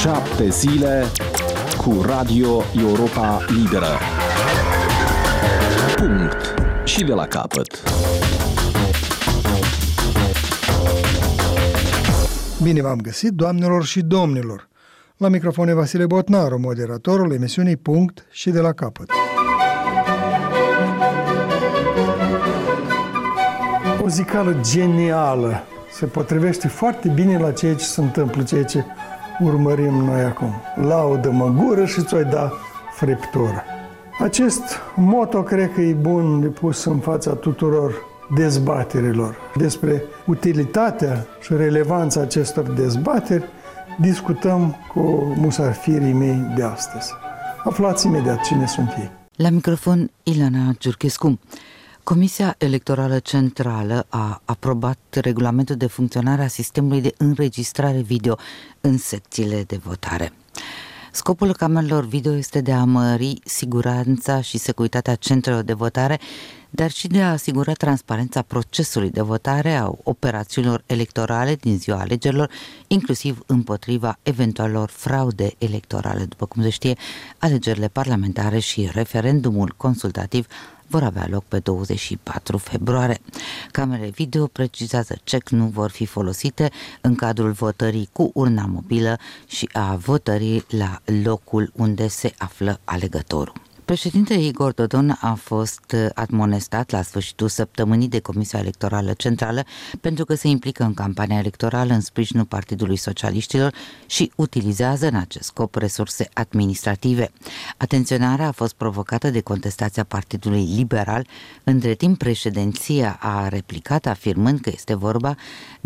7 zile cu Radio Europa Liberă. Punct. Și de la capăt. Bine v-am găsit, doamnelor și domnilor! La microfon e Vasile Botnaru, moderatorul emisiunii Punct și de la capăt. O zicală genială se potrivește foarte bine la ceea ce se întâmplă, ceea ce urmărim noi acum. Laudă-mă gură și ți-o da friptură. Acest moto cred că e bun de pus în fața tuturor dezbaterilor. Despre utilitatea și relevanța acestor dezbateri discutăm cu musafirii mei de astăzi. Aflați imediat cine sunt ei. La microfon, Ilana Giurchescu. Comisia Electorală Centrală a aprobat regulamentul de funcționare a sistemului de înregistrare video în secțiile de votare. Scopul camerelor video este de a mări siguranța și securitatea centrelor de votare, dar și de a asigura transparența procesului de votare a operațiunilor electorale din ziua alegerilor, inclusiv împotriva eventualelor fraude electorale. După cum se știe, alegerile parlamentare și referendumul consultativ vor avea loc pe 24 februarie. Camerele video, precizează CEC, nu vor fi folosite în cadrul votării cu urna mobilă și a votării la locul unde se află alegătorul. Președintele Igor Dodon a fost admonestat la sfârșitul săptămânii de Comisia Electorală Centrală pentru că se implică în campania electorală în sprijinul Partidului Socialiștilor și utilizează în acest scop resurse administrative. Atenționarea a fost provocată de contestația Partidului Liberal. Între timp, președinția a replicat afirmând că este vorba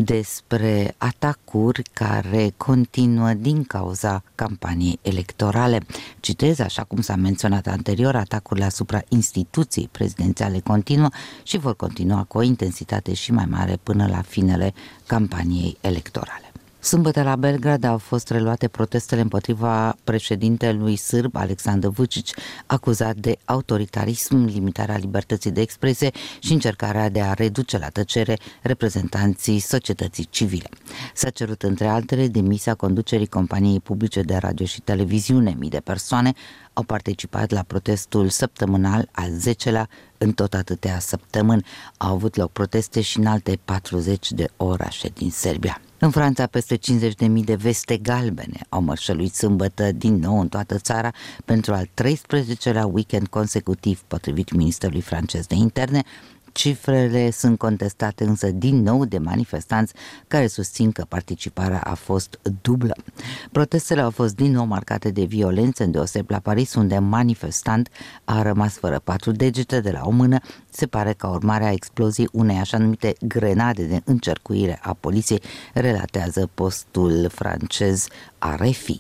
despre atacuri care continuă din cauza campaniei electorale. Citez, așa cum s-a menționat anterior, atacurile asupra instituției prezidențiale continuă și vor continua cu o intensitate și mai mare până la finele campaniei electorale. Sâmbătă la Belgrad au fost reluate protestele împotriva președintelui sârb Aleksandar Vučić, acuzat de autoritarism, limitarea libertății de expresie și încercarea de a reduce la tăcere reprezentanții societății civile. S-a cerut între altele demisia conducerii companiei publice de radio și televiziune. Mii de persoane au participat la protestul săptămânal al 10-lea în tot atâtea săptămâni. Au avut loc proteste și în alte 40 de orașe din Serbia. În Franța, peste 50.000 de veste galbene au mărșăluit sâmbătă din nou în toată țara pentru al 13-lea weekend consecutiv, potrivit Ministerului francez de interne. Cifrele sunt contestate însă din nou de manifestanți care susțin că participarea a fost dublă. Protestele au fost din nou marcate de violențe, îndeosebi la Paris, unde manifestant a rămas fără 4 degete de la o mână. Se pare ca urmare a exploziei unei așa numite grenade de încercuire a poliției, relatează postul francez RFI.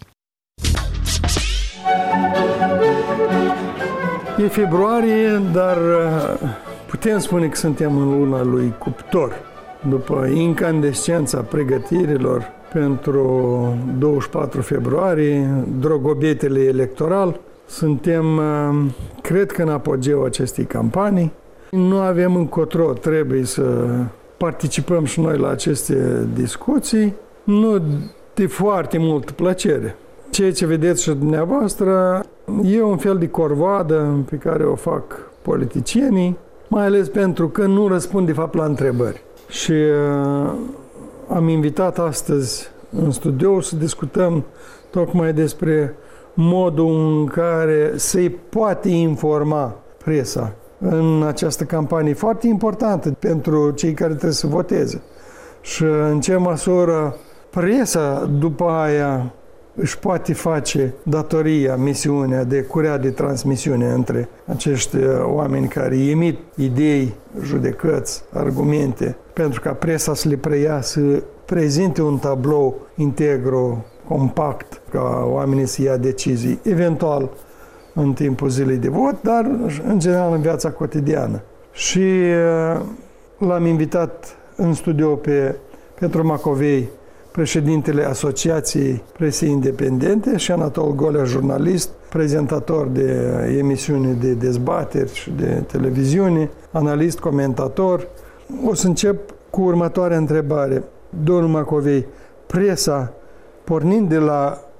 E februarie, dar putem spune că suntem în luna lui Cuptor. După incandescența pregătirilor pentru 24 februarie, drogobetele electoral, suntem, cred că, în apogeul acestei campanii. Nu avem încotro, trebuie să participăm și noi la aceste discuții, nu de foarte multă plăcere. Ceea ce vedeți și dumneavoastră e un fel de corvoadă pe care o fac politicienii, mai ales pentru că nu răspund de fapt la întrebări. Și am invitat astăzi în studio să discutăm tocmai despre modul în care se poate informa presa în această campanie foarte importantă pentru cei care trebuie să voteze. Și în ce măsură presa după aia își poate face datoria, misiunea de curea de transmisiune între acești oameni care emit idei, judecăți, argumente, pentru ca presa să le preia, să prezinte un tablou integru, compact, ca oamenii să ia decizii, eventual în timpul zilei de vot, dar în general în viața cotidiană. Și l-am invitat în studio pe Petru Macovei, președintele Asociației Presei Independente, și Anatol Golea, jurnalist, prezentator de emisiuni de dezbateri și de televiziune, analist, comentator. O să încep cu următoarea întrebare. Domnul Macovei, presa, pornind de la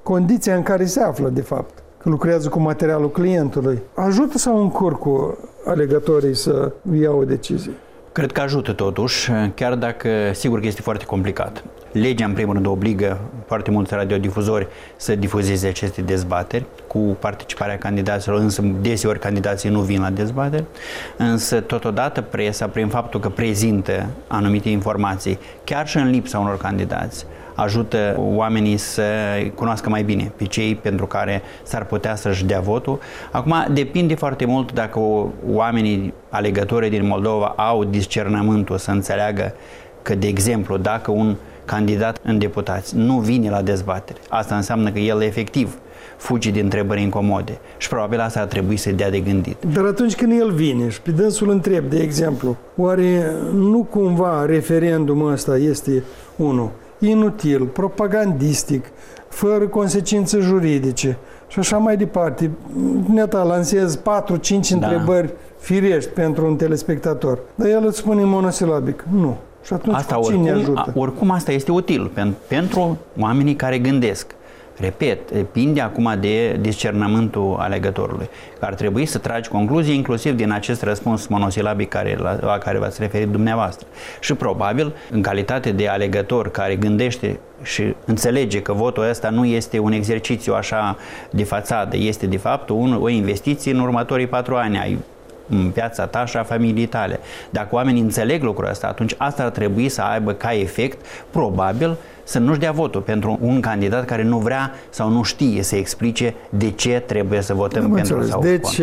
condiția în care se află, de fapt, că lucrează cu materialul clientului. Ajută sau încurcă alegătorii să iau o decizie? Cred că ajută totuși, chiar dacă sigur că este foarte complicat. Legea, în primul rând, obligă foarte mulți radiodifuzori să difuzeze aceste dezbateri cu participarea candidaților, însă deseori candidații nu vin la dezbateri, însă totodată presa, prin faptul că prezintă anumite informații, chiar și în lipsa unor candidați, ajută oamenii să cunoască mai bine pe cei pentru care s-ar putea să-și dea votul. Acum, depinde foarte mult dacă oamenii alegători din Moldova au discernământul să înțeleagă că, de exemplu, dacă un candidat în deputați nu vine la dezbatere, asta înseamnă că el efectiv fugi din întrebări incomode și probabil asta ar trebui să-i dea de gândit. Dar atunci când el vine și pe dânsul întreb, de exemplu, oare nu cumva referendumul ăsta este unul inutil, propagandistic, fără consecințe juridice și așa mai departe? Neta, lansez 4-5 întrebări firești pentru un telespectator, dar el îți spune monosilabic, nu. Și atunci asta cine ajută? Oricum asta este util pentru oamenii care gândesc. Repet, depinde acum de discernământul alegătorului. Ar trebui să tragi concluzii inclusiv din acest răspuns monosilabic la care v-ați referit dumneavoastră. Și probabil, în calitate de alegător care gândește și înțelege că votul ăsta nu este un exercițiu așa de fațadă, este de fapt o investiție în următorii 4 ani în viața ta și a familiei tale. Dacă oamenii înțeleg lucrul ăsta, atunci asta ar trebui să aibă ca efect, probabil, să nu-și dea votul pentru un candidat care nu vrea sau nu știe să explice de ce trebuie să votăm pentru sau deci,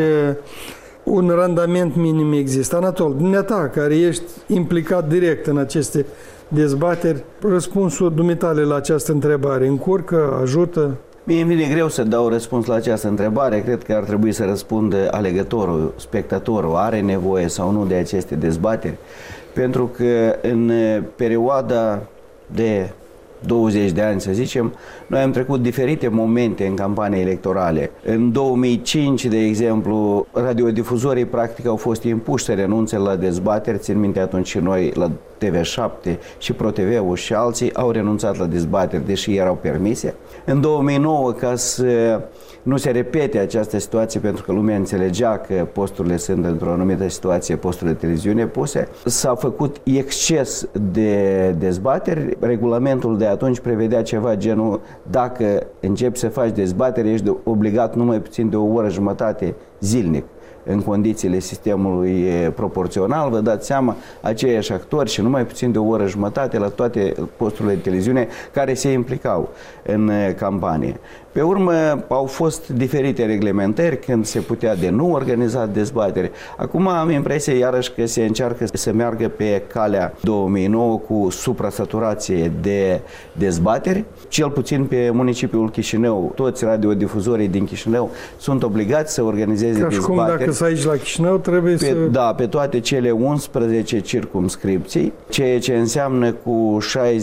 un randament minim există. Anatol, dumneata, care ești implicat direct în aceste dezbateri, răspunsul dumitale la această întrebare încurcă, ajută? Mie îmi vine greu să dau răspuns la această întrebare. Cred că ar trebui să răspundă alegătorul, spectatorul, are nevoie sau nu de aceste dezbateri, pentru că în perioada de 20 de ani, să zicem, noi am trecut diferite momente în campanii electorale. În 2005, de exemplu, radiodifuzorii practic au fost impuși să renunțe la dezbateri. Țin minte, atunci și noi la TV7 și ProTV-ul și alții au renunțat la dezbateri, deși erau permise. În 2009, ca să nu se repete această situație, pentru că lumea înțelegea că posturile sunt într-o anumită situație, posturile de televiziune puse, s-a făcut exces de dezbateri. Regulamentul de atunci prevedea ceva genul: dacă începi să faci dezbateri, ești obligat numai puțin de o oră jumătate zilnic. În condițiile sistemului proporțional, vă dați seama, aceiași actori și numai puțin de o oră jumătate la toate posturile de televiziune care se implicau în campanie. Pe urmă au fost diferite reglementări când se putea de nu organiza dezbatere. Acum am impresia iarăși că se încearcă să meargă pe calea 2009 cu suprasaturație de dezbateri, cel puțin pe municipiul Chișinău. Toți radiodifuzorii din Chișinău sunt obligați să organizeze dezbateri. Ca și cum dacă să aici la Chișinău trebuie să... Da, pe toate cele 11 circumscripții, ceea ce înseamnă cu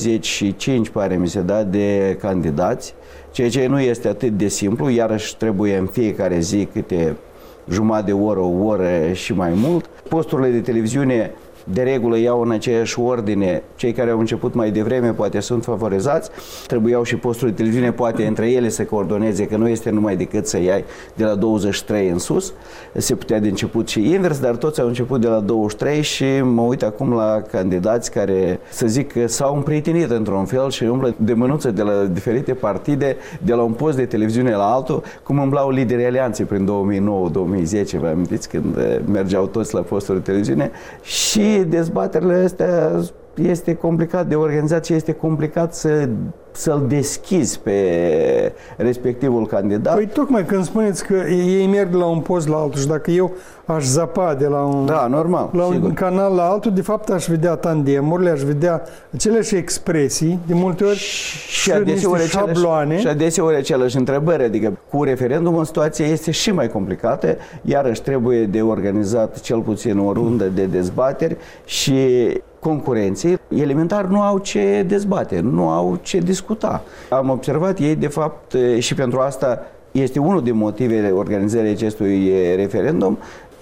65, pare mi se da, de candidați, ceea ce nu este atât de simplu, iarăși trebuie în fiecare zi câte jumătate de oră, o oră și mai mult. Posturile de televiziune de regulă iau în aceeași ordine. Cei care au început mai devreme poate sunt favorizați, trebuiau și posturile de televiziune poate între ele să coordoneze, că nu este numai decât să iai de la 23 în sus, se putea de început și invers, dar toți au început de la 23 și mă uit acum la candidați care, să zic, că s-au împrietenit într-un fel și umblă de mânuță de la diferite partide, de la un post de televiziune la altul, cum umblau liderii alianței prin 2009-2010, vă amintiți, când mergeau toți la posturi de televiziune. Și dezbaterile astea este complicat de organizat și este complicat să-l deschizi pe respectivul candidat. Păi tocmai când spuneți că ei merg de la un post la altul și dacă eu aș zapa de la un, normal, la un canal la altul, de fapt aș vedea tandemurile, aș vedea aceleași expresii, de multe ori și niște șabloane. Și adeseori aceleași întrebări, adică cu referendumul situația este și mai complicată, iarăși trebuie de organizat cel puțin o rundă de dezbateri și concurenții elementar nu au ce dezbate, nu au ce discuta. Am observat ei, de fapt, și pentru asta este unul din motivele organizării acestui referendum,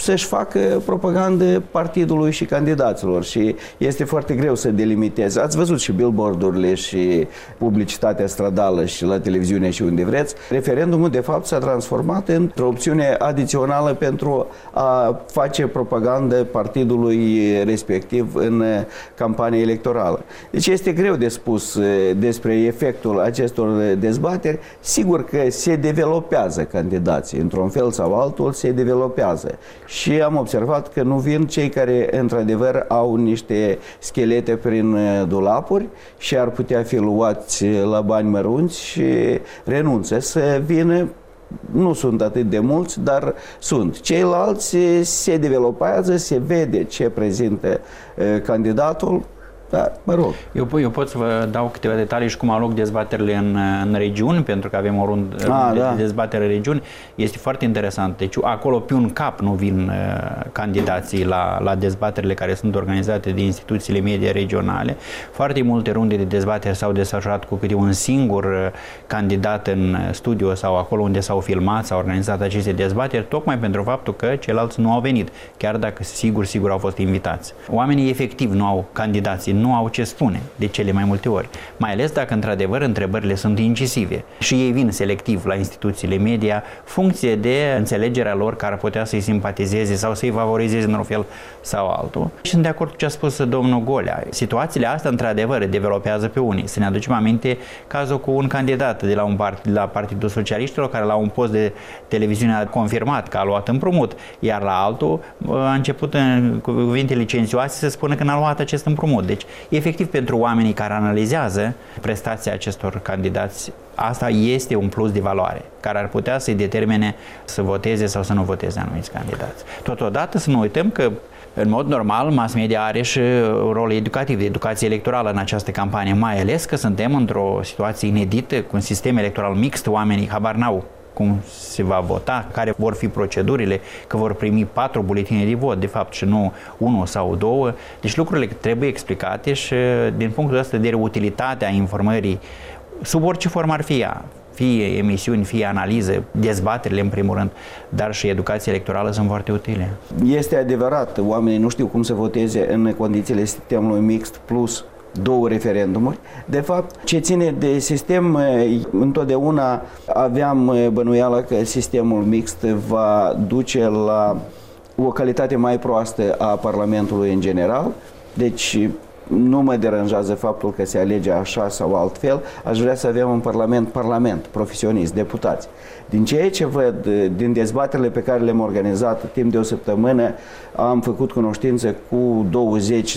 să-și facă propagandă partidului și candidaților și este foarte greu să delimiteze. Ați văzut și billboardurile și publicitatea stradală și la televiziune și unde vreți. Referendumul de fapt s-a transformat într-o opțiune adițională pentru a face propagandă partidului respectiv în campania electorală. Deci este greu de spus despre efectul acestor dezbateri. Sigur că se developează candidații, într-un fel sau altul se developează. Și am observat că nu vin cei care într-adevăr au niște schelete prin dulapuri și ar putea fi luați la bani mărunți și renunță să vină. Nu sunt atât de mulți, dar sunt. Ceilalți se developează, se vede ce prezintă candidatul. Da, mă rog. Eu pot să vă dau câteva detalii și cum au loc dezbaterile în regiuni, pentru că avem o rundă de dezbatere în regiuni. Este foarte interesant. Deci acolo pe un cap nu vin candidații la dezbaterile care sunt organizate de instituțiile media regionale. Foarte multe runde de dezbatere s-au desfășurat cu câte un singur candidat în studio sau acolo unde s-au filmat, s-au organizat aceste dezbateri, tocmai pentru faptul că ceilalți nu au venit, chiar dacă sigur au fost invitați. Oamenii efectiv nu au candidații, nu au ce spune de cele mai multe ori, mai ales dacă într-adevăr întrebările sunt incisive și ei vin selectiv la instituțiile media funcție de înțelegerea lor care ar putea să-i simpatizeze sau să-i favorizeze într-un fel sau altul. Și sunt de acord cu ce a spus domnul Golea. Situațiile astea într-adevăr developează pe unii. Să ne aducem aminte cazul cu un candidat de la Partidul Socialiștilor care la un post de televiziune a confirmat că a luat împrumut, iar la altul a început în cuvinte licențioase să spună că n-a luat acest împrumut. Deci efectiv pentru oamenii care analizează prestația acestor candidați, asta este un plus de valoare care ar putea să-i determine să voteze sau să nu voteze anumiți candidați. Totodată să nu uităm că în mod normal mass media are și rol educativ, de educație electorală în această campanie, mai ales că suntem într-o situație inedită cu un sistem electoral mixt, oamenii habar n-au cum se va vota, care vor fi procedurile, că vor primi 4 buletine de vot, de fapt, și nu 1 sau 2. Deci lucrurile trebuie explicate și din punctul ăsta de utilitatea informării, sub orice formă ar fi ea, fie emisiuni, fie analize, dezbaterile în primul rând, dar și educația electorală sunt foarte utile. Este adevărat, oamenii nu știu cum să voteze în condițiile sistemului mixt plus 2 referendumuri. De fapt, ce ține de sistem, întotdeauna aveam bănuiala că sistemul mixt va duce la o calitate mai proastă a Parlamentului în general. Deci nu mă deranjează faptul că se alege așa sau altfel. Aș vrea să avem un parlament profesionist, deputați. Din ceea ce văd, din dezbaterile pe care le-am organizat timp de o săptămână, am făcut cunoștință cu 20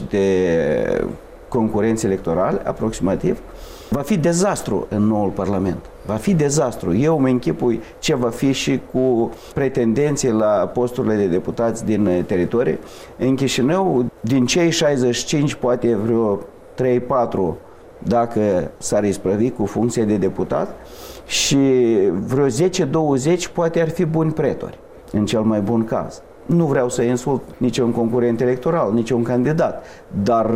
de concurenți electorali, aproximativ. Va fi dezastru în noul Parlament. Va fi dezastru. Eu mă închipui ce va fi și cu pretendenții la posturile de deputați din teritorii. În Chișinău, din cei 65, poate vreo 3-4, dacă s-ar isprăvi cu funcție de deputat, și vreo 10-20 poate ar fi buni pretori, în cel mai bun caz. Nu vreau să insult niciun concurent electoral, niciun candidat, dar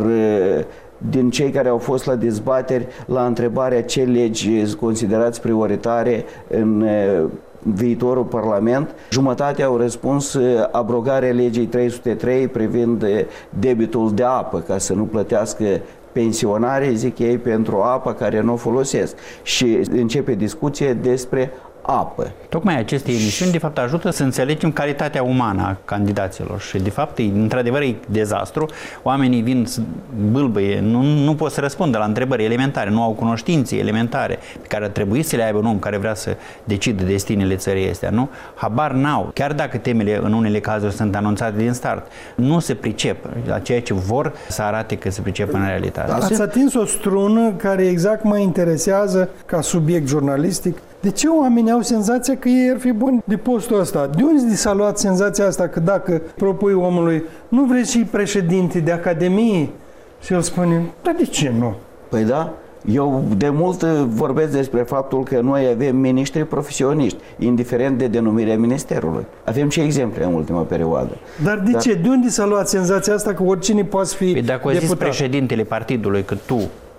din cei care au fost la dezbateri, la întrebarea ce legi considerați prioritare în viitorul Parlament, jumătate au răspuns abrogarea legii 303 privind debitul de apă, ca să nu plătească pensionarii, zic ei, pentru apă care nu o folosesc. Și începe discuție despre apă. Tocmai aceste emisiuni, de fapt, ajută să înțelegem calitatea umană a candidaților și, de fapt, într-adevăr, e dezastru. Oamenii vin bâlbăie, nu pot să răspundă la întrebări elementare, nu au cunoștințe elementare pe care ar trebui să le aibă un om care vrea să decidă destinele țării astea, nu? Habar n-au. Chiar dacă temele, în unele cazuri, sunt anunțate din start, nu se pricep la ceea ce vor să arate că se pricep în realitate. Ați atins o strună care exact mă interesează ca subiect jurnalistic. De ce oamenii au senzația că ei ar fi buni de postul ăsta? De unde s-a luat senzația asta că dacă propui omului, nu vrei și președinte de academie? Și el spune, dar de ce nu? Păi da, eu de mult vorbesc despre faptul că noi avem miniștri profesioniști, indiferent de denumirea ministerului. Avem și exemple în ultima perioadă. Dar de ce? De unde s-a luat senzația asta că oricine poate fi păi dacă deputat? Zis președintele partidului că tu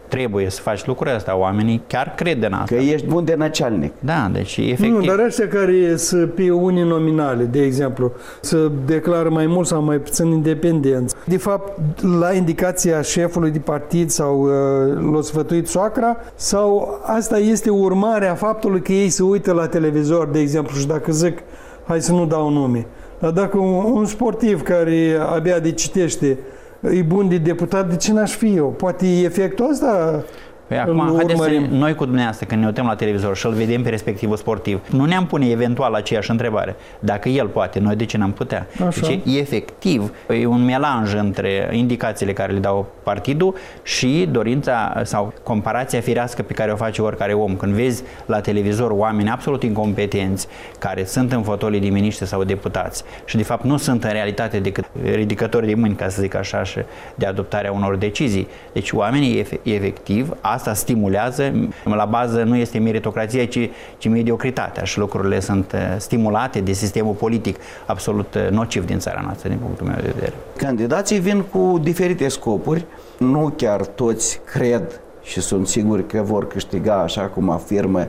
trebuie să faci lucrurile astea, oamenii chiar cred în asta. Că ești bun de năcealnic. Da, deci efectiv. Nu, dar ăștia care sunt pe uninominale, de exemplu, să declară mai mult sau mai puțin independenți. De fapt, la indicația șefului de partid sau l-a sfătuit soacra, sau asta este urmarea faptului că ei se uită la televizor, de exemplu, și dacă zic, hai să nu dau nume, dar dacă un sportiv care abia de citește e bun de deputat, de ce n-aș fi eu? Poate efectul ăsta... Păi acum, haideți să noi cu dumneavoastră, când ne uităm la televizor și îl vedem pe respectivul sportiv, nu ne-am pune eventual aceeași întrebare. Dacă el poate, noi de ce n-am putea? Așa. Deci, efectiv, e un melanj între indicațiile care le dau partidul și dorința sau comparația firească pe care o face oricare om. Când vezi la televizor oameni absolut incompetenți care sunt în fotolii de miniștri sau deputați și de fapt nu sunt în realitate decât ridicători de mâini, ca să zic așa, și de adoptarea unor decizii. Deci oamenii efectiv asta stimulează, la bază nu este meritocrația, ci mediocritatea și lucrurile sunt stimulate de sistemul politic absolut nociv din țara noastră, din punctul meu de vedere. Candidații vin cu diferite scopuri, nu chiar toți cred și sunt siguri că vor câștiga așa cum afirmă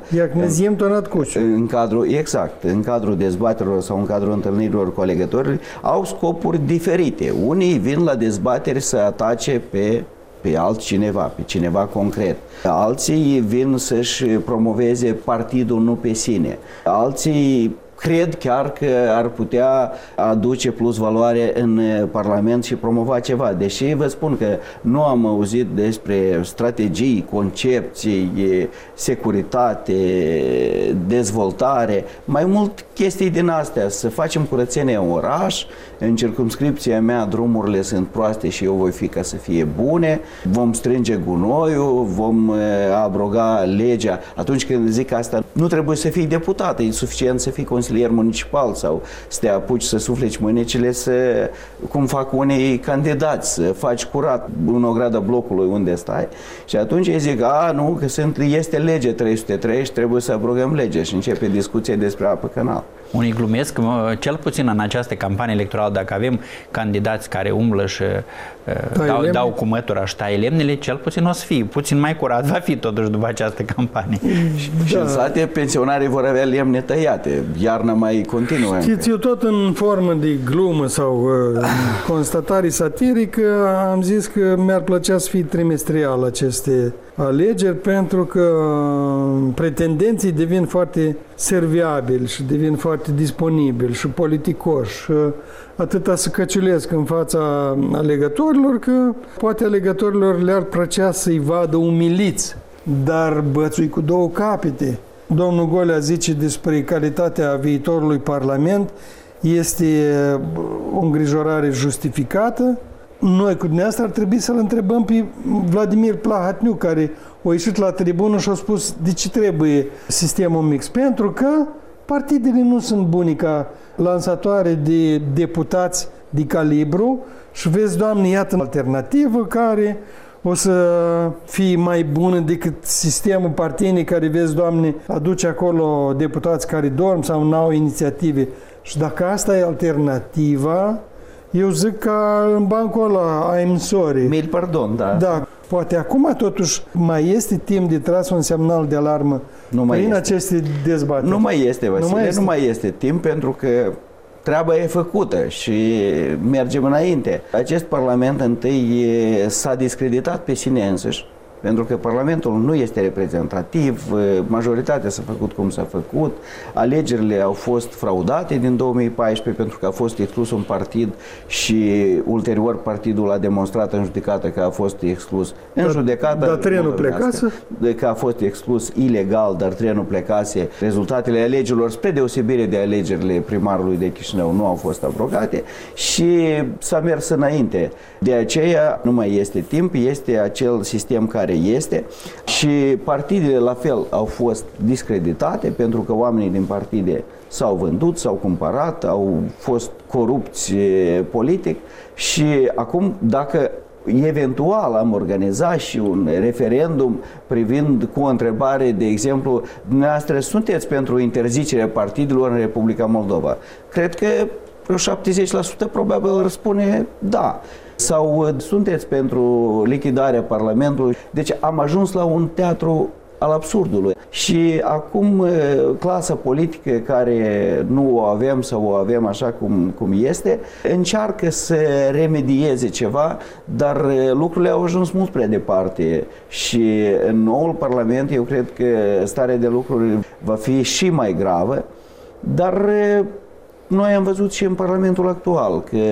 în cadrul dezbaterilor sau în cadrul întâlnirilor cu alegătorii, au scopuri diferite. Unii vin la dezbateri să atace pe altcineva, pe cineva concret. Alții vin să-și promoveze partidul, nu pe sine. Alții cred chiar că ar putea aduce plus valoare în Parlament și promova ceva. Deși vă spun că nu am auzit despre strategii, concepții, securitate, dezvoltare, mai mult chestii din astea, să facem curățenie în oraș. În circumscripția mea drumurile sunt proaste și eu voi fi ca să fie bune, vom strânge gunoiul, vom abroga legea. Atunci când zic asta, nu trebuie să fii deputat, e suficient să fii consilier municipal sau să te apuci să sufleci mânecile, cum fac unii candidați, să faci curat în ograda blocului unde stai. Și atunci îi zic, nu, că este lege 303 și trebuie să abrogăm legea și începe discuția despre apă canal. Unii glumesc, cel puțin în această campanie electorală, dacă avem candidați care umblă și dau cu mătura și taie lemnele, cel puțin o să fie puțin mai curat, va fi totuși după această campanie. Și în sate pensionarii vor avea lemne tăiate, iarna mai continuă. Știți, eu tot în formă de glumă sau constatare satirică am zis că mi-ar plăcea să fie trimestrial aceste alegeri, pentru că pretendenții devin foarte serviabili și devin foarte disponibili și politicoși. Atâta să căciulesc în fața alegătorilor că poate alegătorilor le-ar plăcea să-i vadă umiliți, dar bățui cu două capete. Domnul Golea zice despre calitatea viitorului Parlament, este o îngrijorare justificată. Noi cu dumneavoastră ar trebui să-l întrebăm pe Vladimir Plahatniuc, care a ieșit la tribună și a spus de ce trebuie sistemul mix. Pentru că partidele nu sunt bune ca lansatoare de deputați de calibru și vezi, Doamne, iată alternativă care o să fie mai bună decât sistemul partinic care, vezi, Doamne, aduce acolo deputați care dorm sau n-au inițiative. Și dacă asta e alternativa, eu zic ca în bancul ăla, I'm sorry. Mil pardon, da. Da, poate acum totuși mai este timp de tras un semnal de alarmă prin aceste dezbateri. Nu mai este, Vasile, nu mai este timp, pentru că treaba e făcută și mergem înainte. Acest Parlament întâi s-a discreditat pe sine însuși, pentru că Parlamentul nu este reprezentativ, majoritatea s-a făcut cum s-a făcut, alegerile au fost fraudate din 2014 pentru că a fost exclus un partid și ulterior partidul a demonstrat în judecată că a fost exclus. În judecată, dar trenul plecase? Că a fost exclus ilegal, dar trenul plecase. Rezultatele alegerilor, spre deosebire de alegerile primarului de Chișinău, nu au fost abrogate și s-a mers înainte. De aceea nu mai este timp, este acel sistem care este și partidele la fel au fost discreditate pentru că oamenii din partide s-au vândut, s-au cumpărat, au fost corupți politic și acum dacă eventual am organizat și un referendum privind cu o întrebare, de exemplu, dumneavoastră sunteți pentru interzicerea partidelor în Republica Moldova? Cred că 70% probabil răspune da. Sau sunteți pentru lichidarea Parlamentului? Deci am ajuns la un teatru al absurdului. Și acum clasa politică care nu o avem sau o avem așa cum este, încearcă să remedieze ceva, dar lucrurile au ajuns mult prea departe și în noul Parlament eu cred că starea de lucruri va fi și mai gravă, dar noi am văzut și în Parlamentul actual că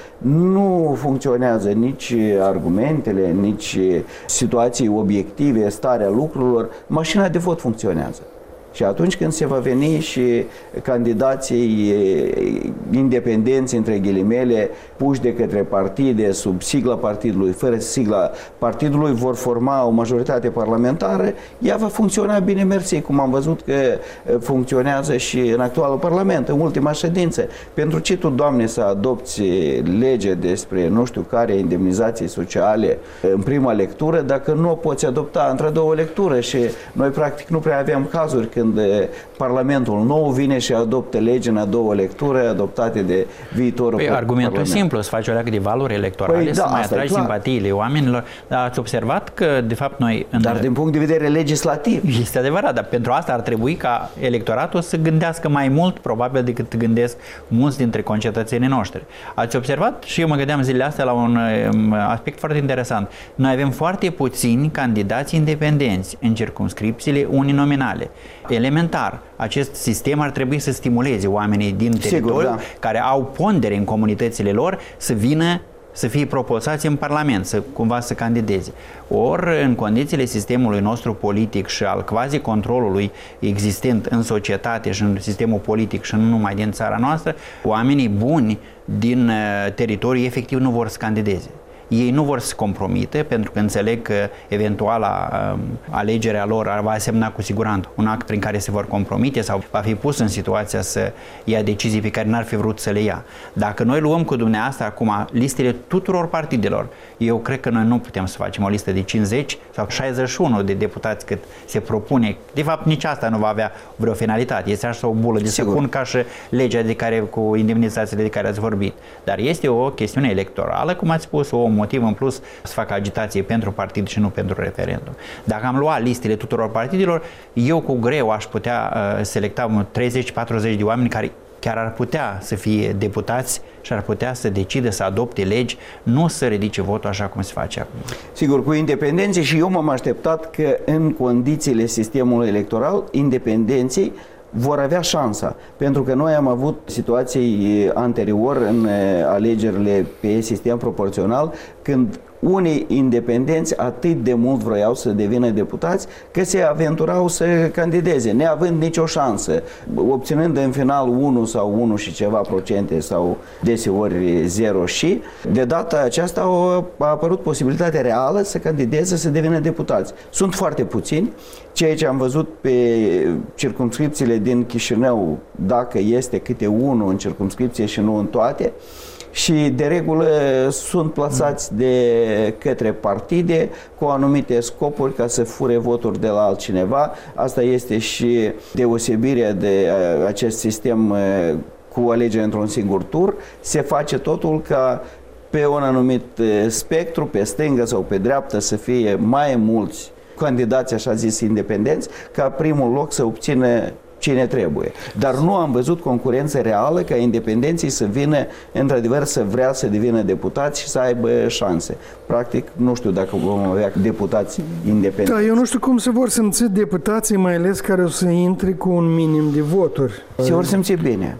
nu funcționează nici argumentele, nici situații obiective, starea lucrurilor. Mașina de vot funcționează. Și atunci când se va veni și candidații independenți, între ghilimele, puși de către partide, sub sigla partidului, fără sigla partidului, vor forma o majoritate parlamentară, ea va funcționa bine mersi, cum am văzut că funcționează și în actualul Parlament, în ultima ședință. Pentru ce tu, Doamne, să adopți lege despre nu știu care indemnizații sociale în prima lectură, dacă nu o poți adopta între două lecturi? Și noi practic nu prea aveam cazuri când Parlamentul nou vine și adoptă legi în a doua lectură adoptate de viitorul argumentul Parlament. simplu, să faci o leagă de valori electorale, să mai atragi simpatiile oamenilor. Dar ați observat că, de fapt, noi... Dar din punct de vedere legislativ. Este adevărat, dar pentru asta ar trebui ca electoratul să gândească mai mult, probabil, decât gândesc mulți dintre concetățenii noștri. Ați observat, și eu mă gândeam zilele astea la un aspect foarte interesant. Noi avem foarte puțini candidați independenți în circumscripțiile uninominale. Elementar, acest sistem ar trebui să stimuleze oamenii din teritoriu, care au pondere în comunitățile lor, să vină, să fie propulsați în Parlament, să cumva să candideze. Ori, în condițiile sistemului nostru politic și al quasi-controlului existent în societate și în sistemul politic și nu numai din țara noastră, oamenii buni din teritoriu efectiv nu vor să candideze. Ei nu vor să se compromite pentru că înțeleg că eventuala alegerea lor va însemna cu siguranță un act prin care se vor compromite sau va fi pus în situația să ia decizii pe care n-ar fi vrut să le ia. Dacă noi luăm cu dumneavoastră acum listele tuturor partidelor, eu cred că noi nu putem să facem o listă de 50 sau 61 de deputați cât se propune. De fapt, nici asta nu va avea vreo finalitate. Este așa o bulă de săpun ca și legea cu indemnizațiile de care ați vorbit. Dar este o chestiune electorală, cum ați spus, o motiv în plus să facă agitație pentru partid și nu pentru referendum. Dacă am luat listele tuturor partidelor, eu cu greu aș putea selecta 30-40 de oameni care chiar ar putea să fie deputați și ar putea să decide să adopte legi, nu să ridice votul așa cum se face acum. Sigur, cu independenții, și eu m-am așteptat că în condițiile sistemului electoral, independenții vor avea șansa, pentru că noi am avut situații anterior în alegerile pe sistem proporțional, când unii independenți atât de mult vroiau să devină deputați că se aventurau să candideze, neavând nicio șansă, obținând în final 1 sau 1 și ceva procente sau deseori 0 și de data aceasta a apărut posibilitatea reală să candideze, să devină deputați. Sunt foarte puțini, ceea ce am văzut pe circumscripțiile din Chișinău, dacă este câte unul în circumscripție și nu în toate, și de regulă sunt plasați de către partide cu anumite scopuri ca să fure voturi de la altcineva. Asta este și deosebirea de acest sistem cu alegeri într-un singur tur. Se face totul ca pe un anumit spectru, pe stângă sau pe dreaptă, să fie mai mulți candidați, așa zis, independenți, ca primul loc să obțină cine trebuie. Dar nu am văzut concurență reală ca independenții să vină, într-adevăr, să vrea să devină deputați și să aibă șanse. Practic, nu știu dacă vom avea deputați independenți. Da, eu nu știu cum se vor simți deputații, mai ales care o să intre cu un minim de voturi. Se vor simți bine.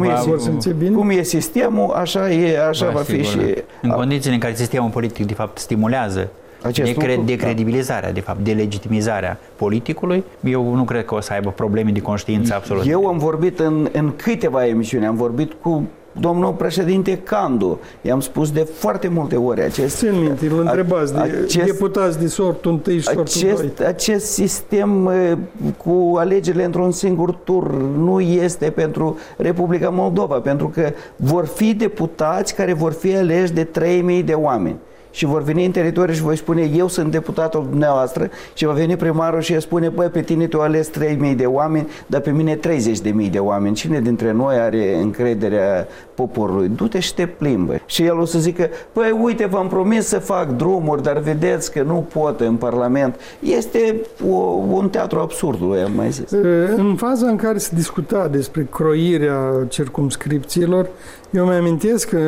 Cum e sistemul, așa va fi și... În condițiile în care sistemul politic, de fapt, stimulează decredibilizarea, de fapt, delegitimizarea politicului, eu nu cred că o să aibă probleme de conștiință absolut. Eu am vorbit în câteva emisiuni, am vorbit cu domnul președinte Candu. I-am spus de foarte multe ori acest... Țin minte, îl întrebați de deputați de sortul întâi și sortul doi. Acest sistem cu alegerile într-un singur tur nu este pentru Republica Moldova, pentru că vor fi deputați care vor fi aleși de 3.000 de oameni. și vor veni în teritoriu și voi spune eu sunt deputatul dumneavoastră și va veni primarul și îi spune băi, pe tine tu ales 3.000 de oameni, dar pe mine 30.000 de oameni. Cine dintre noi are încrederea poporului? Du-te și te plimbă. Și el o să zică, păi uite, v-am promis să fac drumuri, dar vedeți că nu pot în Parlament. Este un teatru absurdului, am mai zis. În faza în care se discuta despre croirea circumscripțiilor, eu mi-amintesc că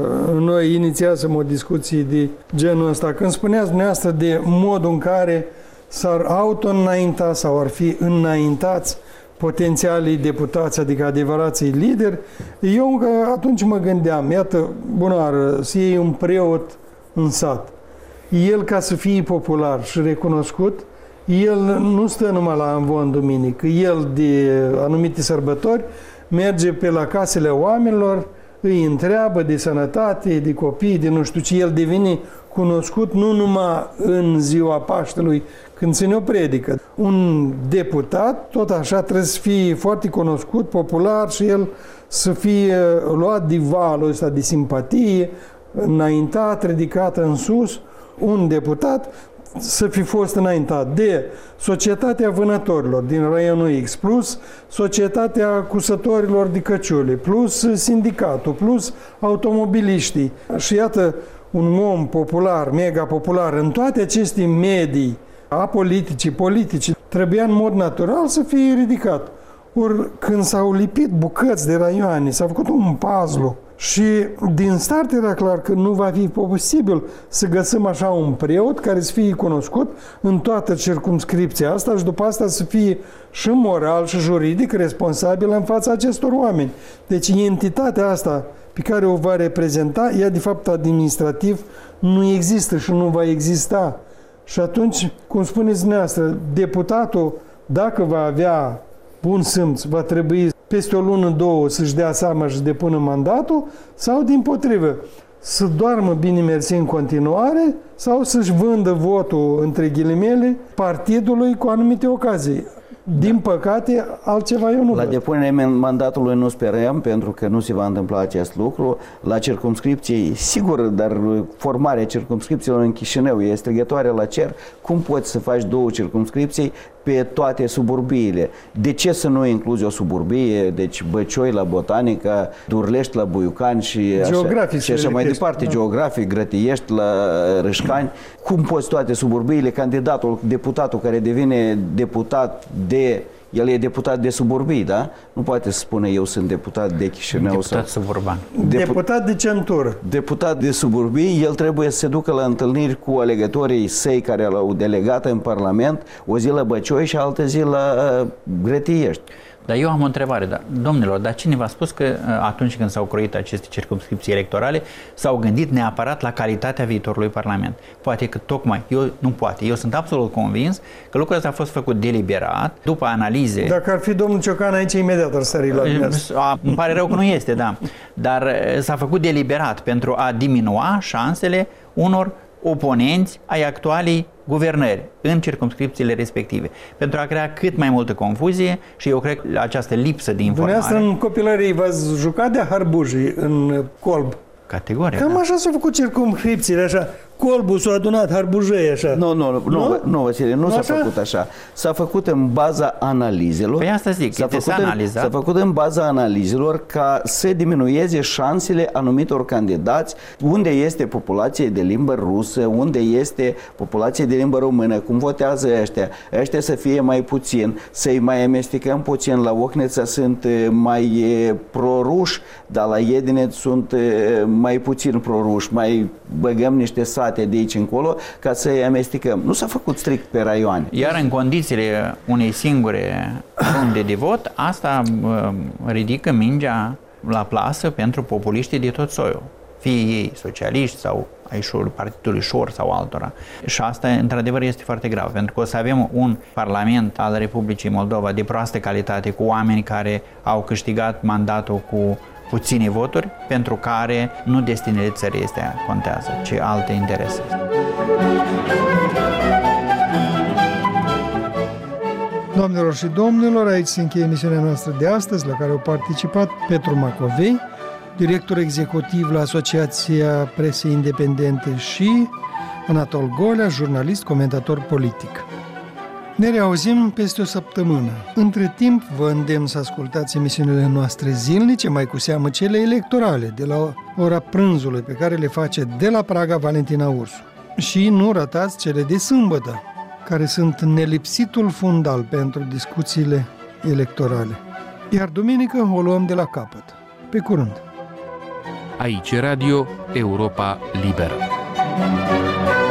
noi inițiasem o discuție de genul ăsta. Când spuneați dumneavoastră de modul în care s-ar auto-înainta sau ar fi înaintați potențialii deputați, adică adevărații lideri, eu atunci mă gândeam, iată, bunoară, să iei un preot în sat. El, ca să fie popular și recunoscut, el nu stă numai la amvon duminică, el de anumite sărbători merge pe la casele oamenilor, îi întreabă de sănătate, de copii, de nu știu ce, el devine cunoscut nu numai în ziua Paștelui, când ține o predică. Un deputat, tot așa, trebuie să fie foarte cunoscut, popular și el să fie luat de valul ăsta de simpatie, înaintat, ridicat în sus. Un deputat să fi fost înaintat de Societatea Vânătorilor din raionul X, plus Societatea Cusătorilor de Căciule, plus sindicatul, plus automobiliștii. Și iată, un om popular, mega popular, în toate aceste medii apolitici, politici, trebuia în mod natural să fie ridicat. Ori când s-au lipit bucăți de raioane, s-a făcut un puzzle și din start era clar că nu va fi posibil să găsim așa un preot care să fie cunoscut în toată circumscripția asta și după asta să fie și moral și juridic responsabil în fața acestor oameni. Deci entitatea asta pe care o va reprezenta, ea de fapt administrativ nu există și nu va exista. Și atunci, cum spuneți dumneavoastră, deputatul, dacă va avea bun simț, va trebui peste o lună, două să-și dea seama și să depună mandatul sau, dimpotrivă, să doarmă bine mersi în continuare sau să-și vândă votul, între ghilimele, partidului cu anumite ocazii. Din păcate, altceva eu nu La văd. depunerea mandatului nu sperăm, pentru că nu se va întâmpla acest lucru. La circumscripții, sigur, dar formarea circumscripțiilor în Chișinău e strigătoare la cer. Cum poți să faci două circumscripții pe toate suburbiile? De ce să nu incluzi o suburbie? Deci Băcioi la Botanica, Durlești la Buiucani și așa mai departe. Da. Geografic, Grătiești la Râșcani. Cum poți toate suburbiile? Candidatul, deputatul care devine deputat el e deputat de suburbii, da? Nu poate să spune eu sunt deputat de Chișinău. Deputat suburban. Deputat de centură. Deputat de suburbii, el trebuie să se ducă la întâlniri cu alegătorii săi care l-au delegat în Parlament, o zi la Băcioi și altă zi la Grătiești. Dar eu am o întrebare, domnilor, dar cine v-a spus că atunci când s-au croit aceste circumscripții electorale s-au gândit neapărat la calitatea viitorului Parlament? Poate că tocmai, eu sunt absolut convins că lucrul ăsta a fost făcut deliberat, după analize. Dacă ar fi domnul Ciocan aici, imediat ar sări la îmi pare rău că nu este, da. Dar s-a făcut deliberat pentru a diminua șansele unor oponenți ai actualei guvernări în circumscripțiile respective, pentru a crea cât mai multă confuzie și eu cred că această lipsă de informare. Dumneavoastră în copilărie v-ați jucat de harbujii în colb. Categoric. Cam așa s-au făcut circumscripțiile, așa. Colbul s-a adunat harbujei, așa. Nu, Vasile, nu s-a făcut așa. S-a făcut în baza analizelor. Păi asta zic, s-a făcut în baza analizelor ca să diminueze șansele anumitor candidați, unde este populație de limbă rusă, unde este populație de limbă română, cum votează ăștia să fie mai puțin, să-i mai amestecăm puțin. La Ocneța sunt mai proruși, dar la Edinet sunt mai puțin proruși, mai băgăm niște sate de aici încolo ca să-i amestecăm. Nu s-a făcut strict pe raioane. Iar în condițiile unei singure runde de vot, asta ridică mingea la plasă pentru populiștii de tot soiul. Fie ei socialiști sau ai partidului Șor sau altora. Și asta, într-adevăr, este foarte grav, pentru că o să avem un parlament al Republicii Moldova de proastă calitate, cu oameni care au câștigat mandatul cu puține voturi, pentru care nu destinele țării contează, ci alte interese. Doamnelor și domnilor, aici se încheie emisiunea noastră de astăzi, la care au participat Petru Macovei, director executiv la Asociația Presei Independente, și Anatol Golea, jurnalist, comentator politic. Ne reauzim peste o săptămână. Între timp, vă îndemn să ascultați emisiunile noastre zilnice, mai cu seamă cele electorale, de la ora prânzului, pe care le face de la Praga Valentina Ursu. Și nu ratați cele de sâmbătă, care sunt nelipsitul fundal pentru discuțiile electorale. Iar duminică o luăm de la capăt. Pe curând! Aici Radio Europa Liberă.